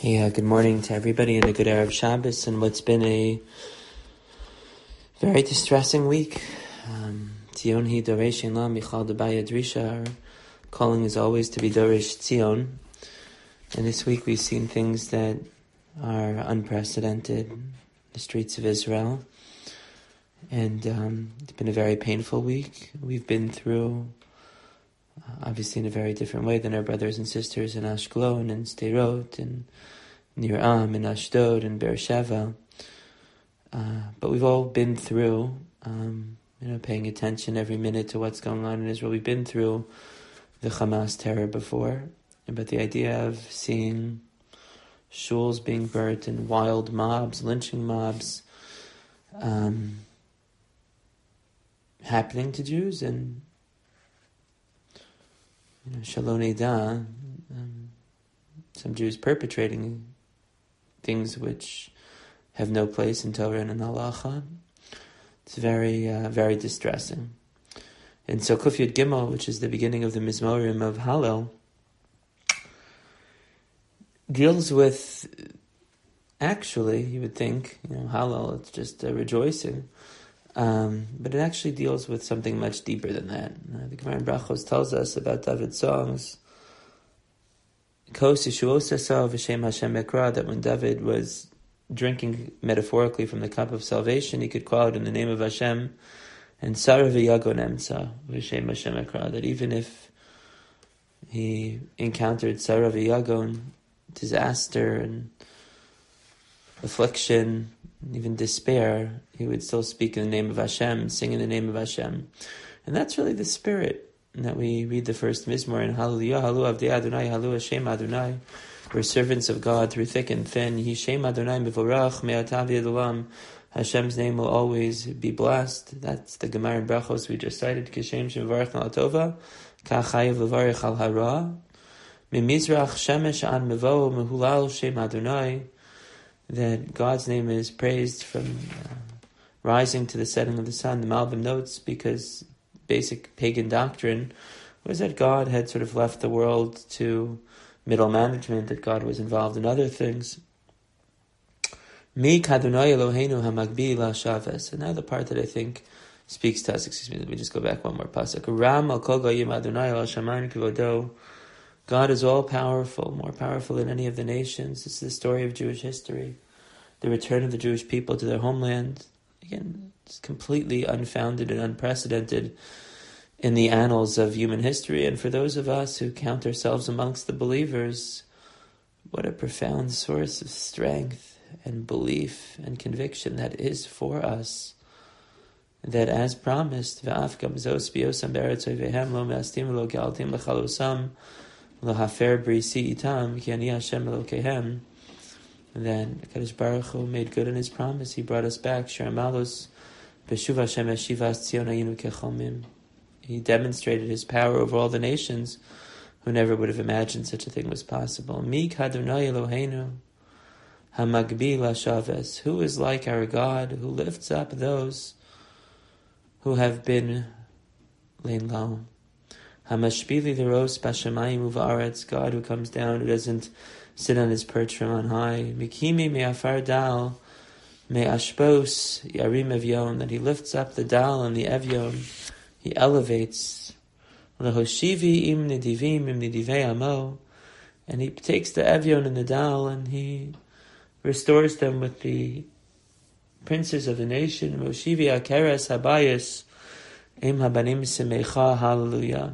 Good morning to everybody and a good Erev Shabbos and what's been a very distressing week. Tzion hi doreshin la michal debaya drisha. Our calling is always to be Doresh Tzion. And this week we've seen things that are unprecedented in the streets of Israel. And it's been a very painful week. We've been through, obviously in a very different way than our brothers and sisters in Ashkelon and Sderot and Nir Am and Ashdod and Beersheva. But we've all been through, paying attention every minute to what's going on in Israel. We've been through the Hamas terror before, but the idea of seeing shuls being burnt and wild mobs, lynching mobs, happening to Jews and Shalom Nida, some Jews perpetrating things which have no place in Torah and in Halacha. It's very, very distressing. And so Kuf Yud Gimel, which is the beginning of the Mizmorim of Hallel, deals with, actually, you would think, Hallel, it's just a rejoicing. But it actually deals with something much deeper than that. The Gemara in Brachos tells us about David's songs, that when David was drinking metaphorically from the cup of salvation, he could call out in the name of Hashem, and Sarah v'yagon emtza v'shem Hashem ekra, that even if he encountered Sarah v'yagon, disaster and affliction, even despair, he would still speak in the name of Hashem, sing in the name of Hashem. And that's really the spirit that we read the first Mizmor in Hallelujah, Halu Avdei Adonai, Halu Hashem Adonai. We're servants of God through thick and thin. Hishem Adonai Mivorach Me'atav Yad Olam. Hashem's name will always be blessed. That's the Gemara in Brachos we just cited. Kishem Shemvarach Al Tova, Kachayev Levarich Al Hara. Mimizrach Shemesh Ad Mevo Mehulal Shem Adonai. That God's name is praised from rising to the setting of the sun. The Malbim notes, because basic pagan doctrine was that God had sort of left the world to middle management, that God was involved in other things. Mi kadonai Eloheinu hamagbi la'shaves. And now the part that I think speaks to us, let me just go back one more pasuk. Ram al kol goyim Adonai al shamayim kivodo. God is all powerful, more powerful than any of the nations. This is the story of Jewish history. The return of the Jewish people to their homeland. Again, it's completely unfounded and unprecedented in the annals of human history. And for those of us who count ourselves amongst the believers, what a profound source of strength and belief and conviction that is for us. That as promised, V'afkam zos biyosam beretzoy vehem lo me'astim lo ge'altim lechalosam lo hafer brisi itam ki ani Hashem Elokehem. Then Kadosh Baruch Hu made good on His promise. He brought us back. Sheramalos b'shuv Hashem eshivas tzion ayinu kechomim. He demonstrated His power over all the nations who never would have imagined such a thing was possible. Mi kadonai Eloheinu hamagbi la'shaves. Who is like our God, who lifts up those who have been laid low? Hamashpili l'ros b'shamayim u'va'aretz. God who comes down, who doesn't sit on His perch from on high. Mikimi me'afar dal me'ashpos yarim evyon. That He lifts up the dal and the evyon. He elevates. Lehoshivi im nidivim im nidivei amo. And He takes the evyon and the dal and He restores them with the princes of the nation. Moshivi akeres habayis im habanim semecha. Hallelujah.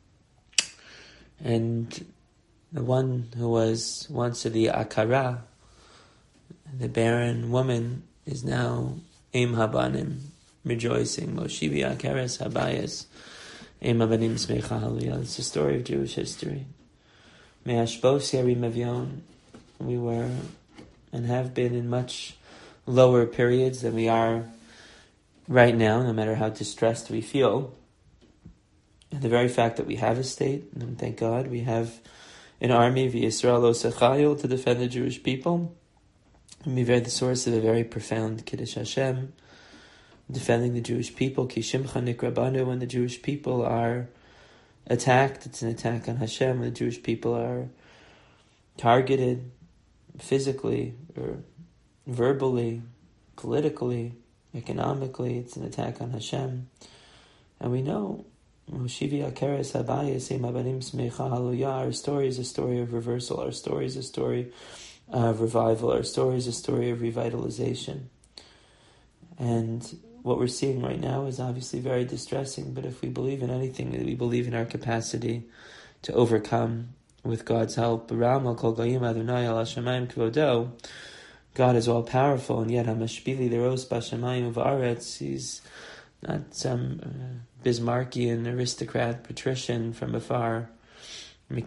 And the one who was once the Akara, the barren woman, is now Im Habanim, rejoicing. Moshivi Akeres Habayas, Im Habanim Smecha Hallelujah. It's the story of Jewish history. Me'ashbos Yarim Evyon. We were and have been in much lower periods than we are right now, no matter how distressed we feel. And the very fact that we have a state, and thank God we have an army, v'Yisrael osechayil, to defend the Jewish people, and be the source of a very profound Kiddush Hashem, defending the Jewish people. Ki shimcha nikrabanu. When the Jewish people are attacked, it's an attack on Hashem. When the Jewish people are targeted, physically or verbally, politically, economically. It's an attack on Hashem. And we know, our story is a story of reversal. Our story is a story of revival. Our story is a story of revitalization. And what we're seeing right now is obviously very distressing, but if we believe in anything, we believe in our capacity to overcome with God's help. God is all-powerful, and yet He's not some Bismarckian aristocrat, patrician from afar. He'll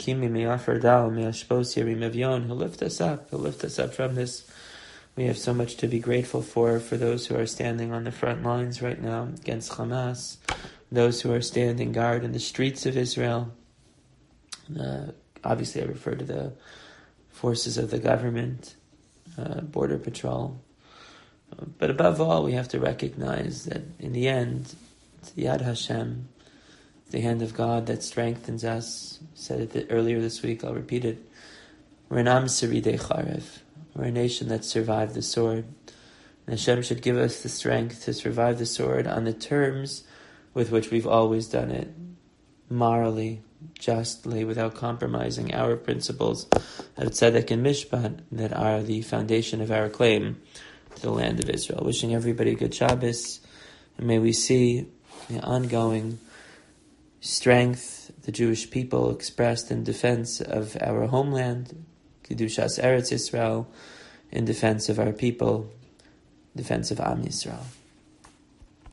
lift us up. He'll lift us up from this. We have so much to be grateful for those who are standing on the front lines right now against Hamas, those who are standing guard in the streets of Israel. Obviously, I refer to the forces of the government, border patrol. But above all, we have to recognize that in the end, it's the Yad Hashem, the hand of God that strengthens us. I said it earlier this week, I'll repeat it. We're an Am Saridei Charev. We're a nation that survived the sword. And Hashem should give us the strength to survive the sword on the terms with which we've always done it. Morally, justly, without compromising our principles of tzedek and mishpat that are the foundation of our claim to the land of Israel. Wishing everybody good Shabbos, and may we see the ongoing strength the Jewish people expressed in defense of our homeland, Kedushas Eretz Yisrael, in defense of our people, defense of Am Yisrael.